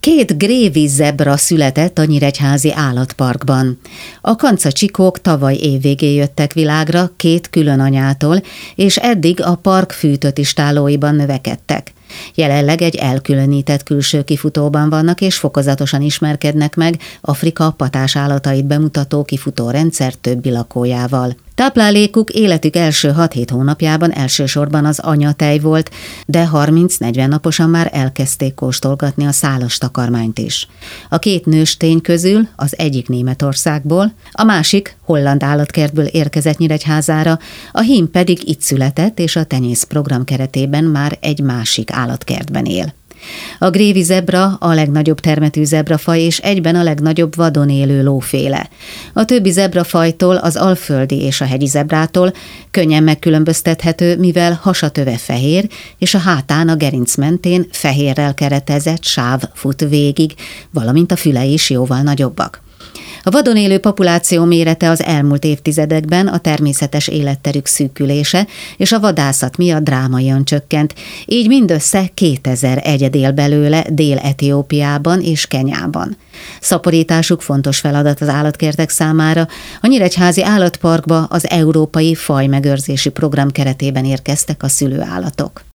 2 grévi zebra született a Nyíregyházi Állatparkban. A kancacsikók tavaly év végén jöttek világra 2 külön anyától, és eddig a park fűtött istállóiban növekedtek. Jelenleg egy elkülönített külső kifutóban vannak, és fokozatosan ismerkednek meg Afrika patásállatait bemutató kifutórendszer többi lakójával. Táplálékuk életük első 6-7 hónapjában elsősorban az anyatej volt, de 30-40 naposan már elkezdték kóstolgatni a szálas takarmányt is. A 2 nőstény közül az egyik Németországból, a másik holland állatkertből érkezett Nyíregyházára, a hím pedig itt született, és a tenyészprogram keretében már egy másik állatkertben él. A grévi zebra a legnagyobb termetű zebrafaj és egyben a legnagyobb vadon élő lóféle. A többi zebrafajtól, az alföldi és a hegyi zebrától könnyen megkülönböztethető, mivel hasatöve fehér, és a hátán a gerinc mentén fehérrel keretezett sáv fut végig, valamint a fülei is jóval nagyobbak. A vadon élő populáció mérete az elmúlt évtizedekben a természetes életterük szűkülése és a vadászat miatt drámaian csökkent, így mindössze 2000 egyed él belőle Dél-Etiópiában és Kenyában. Szaporításuk fontos feladat az állatkertek számára. A Nyíregyházi Állatparkba az Európai Fajmegőrzési Program keretében érkeztek a szülőállatok.